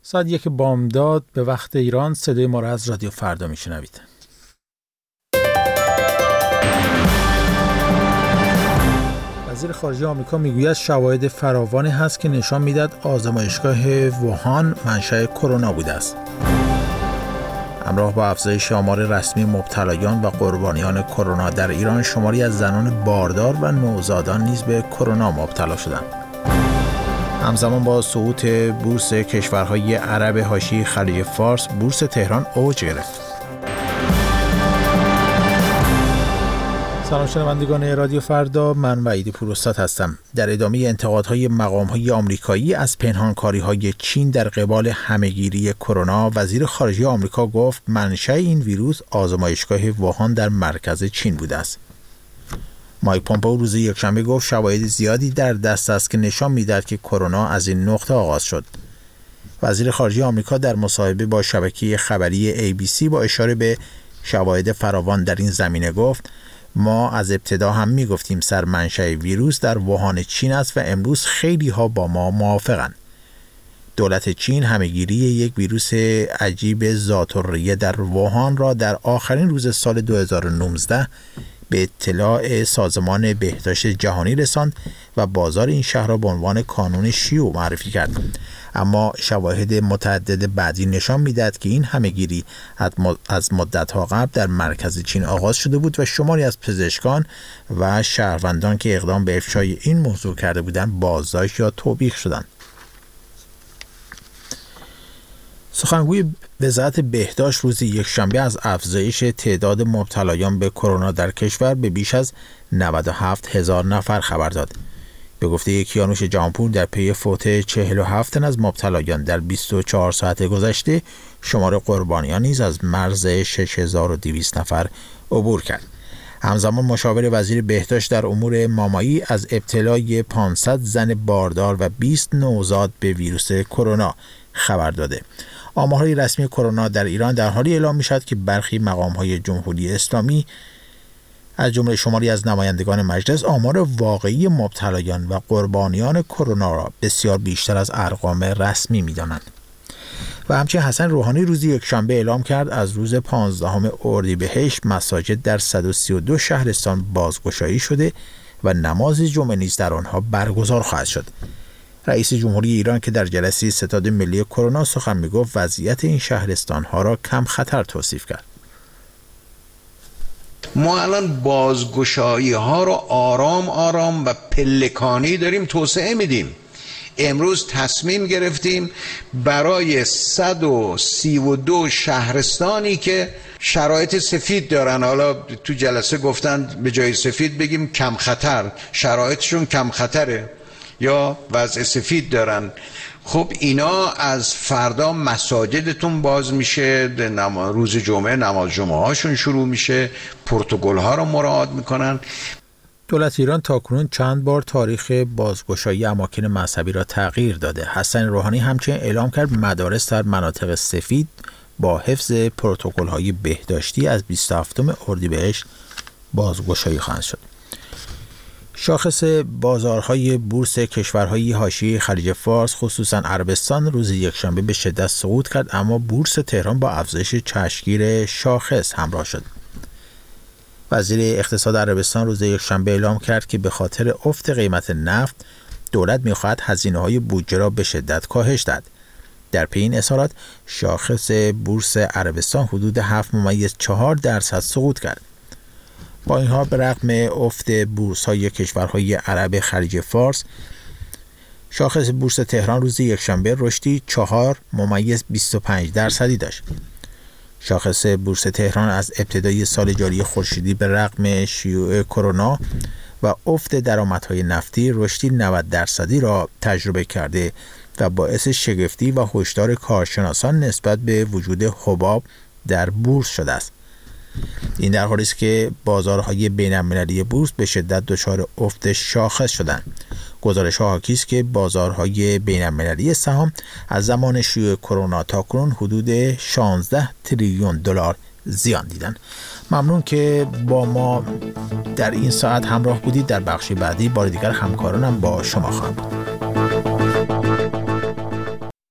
ساعت 1 بامداد به وقت ایران. صدای ما را از رادیو فردا میشنوید. وزیر خارجه آمریکا میگوید شواهد فراوانی هست که نشان میدهد آزمایشگاه ووهان منشأ کرونا بوده است. همراه با افزایش آمار رسمی مبتلایان و قربانیان کرونا در ایران، شماری از زنان باردار و نوزادان نیز به کرونا مبتلا شدند. همزمان با سقوط بورس کشورهای عرب حاشیه خلیج فارس، بورس تهران اوج گرفت. سلام شنوندگان رادیو فردا، من وحید پوراستاد هستم. در ادامه انتقادهای مقام‌های آمریکایی از پنهانکاری‌های چین در قبال همه‌گیری کرونا، وزیر خارجه آمریکا گفت منشأ این ویروس آزمایشگاه ووهان در مرکز چین بوده است. مایک پومپئو روز یکشنبه گفت شواهد زیادی در دست است که نشان می‌دهد که کرونا از این نقطه آغاز شد. وزیر خارجه آمریکا در مصاحبه با شبکه خبری ABC با اشاره به شواهد فراوان در این زمینه گفت ما از ابتدا هم میگفتیم سرمنشأ ویروس در ووهان چین است و امروز خیلی ها با ما موافقند. دولت چین همه‌گیری یک ویروس عجیب ذات‌الریه در ووهان را در آخرین روز سال 2019 به اطلاع سازمان بهداشت جهانی رساند و بازار این شهر را به عنوان کانون شیوع معرفی کرد. اما شواهد متعدد بعدی نشان می‌دهد که این همه‌گیری از مدت‌ها قبل در مرکز چین آغاز شده بود و شماری از پزشکان و شهروندان که اقدام به افشای این موضوع کرده بودند بازداشت یا توبیخ شدند. سخنگوی وزارت بهداشت روز یکشنبه از افزایش تعداد مبتلایان به کرونا در کشور به بیش از 97,000 نفر خبر داد. به گفته کیانوش جهانپور، در پی فوت 47 تن از مبتلایان در 24 ساعت گذشته، شمار قربانیان نیز از مرز 6200 نفر عبور کرد. همزمان مشاور وزیر بهداشت در امور مامایی از ابتلای 500 زن باردار و 20 نوزاد به ویروس کرونا خبر داده. آمارهای رسمی کرونا در ایران در حالی اعلام می‌شود که برخی مقام‌های جمهوری اسلامی از جمله شماری از نمایندگان مجلس آمار واقعی مبتلایان و قربانیان کرونا را بسیار بیشتر از ارقام رسمی می‌دانند. و همچنین حسن روحانی روز یکشنبه اعلام کرد از روز 15 اردیبهشت مساجد در 132 شهرستان بازگشایی شده و نماز جمعه نیز در آنها برگزار خواهد شد. رئیس جمهوری ایران که در جلسه ستاد ملی کرونا سخن می‌گفت وضعیت این شهرستان‌ها را کم خطر توصیف کرد. ما الان بازگشایی ها رو آرام آرام و پلکانی داریم توسعه میدیم. امروز تصمیم گرفتیم برای 132 شهرستانی که شرایط سفید دارن، حالا تو جلسه گفتن به جای سفید بگیم کم خطر، شرایطشون کم خطره یا وضع سفید دارن. خب اینا از فردا مساجدتون باز میشه، روز جمعه نماز جمعه هاشون شروع میشه، پروتکل ها رو مراعات میکنن. دولت ایران تاکنون چند بار تاریخ بازگشایی اماکن مذهبی را تغییر داده. حسن روحانی همچنین اعلام کرد مدارس در مناطق سفید با حفظ پروتکل های بهداشتی از 27 اردیبهشت بازگشایی خواهند شد. شاخص بازارهای بورس کشورهای حاشیه خلیج فارس خصوصا عربستان روز یکشنبه به شدت سقوط کرد، اما بورس تهران با افزایش چشمگیر شاخص همراه شد. وزیر اقتصاد عربستان روز یکشنبه اعلام کرد که به خاطر افت قیمت نفت دولت می‌خواهد هزینه‌های بودجه را به شدت کاهش دهد. در پی این اظهارات شاخص بورس عربستان حدود 7.4% سقوط کرد. با این حال به رغم افت بورس‌های کشورهای عرب خلیج فارس، شاخص بورس تهران روز یکشنبه رشدی 4.25% داشت. شاخص بورس تهران از ابتدای سال جاری خورشیدی به رغم شیوع کرونا و افت درآمدهای نفتی رشدی 90% را تجربه کرده و باعث شگفتی و هشدار کارشناسان نسبت به وجود حباب در بورس شده است. این در حالی است که بازارهای بین‌المللی بورس به شدت دچار افت شاخص شدند. گزارش‌ها حاکی است که بازارهای بین‌المللی سهام از زمان شیوع کرونا تاکنون حدود 16 تریلیون دلار زیان دیدند. ممنون که با ما در این ساعت همراه بودید. در بخش بعدی بار دیگر همکارانم با شما خواهم بود.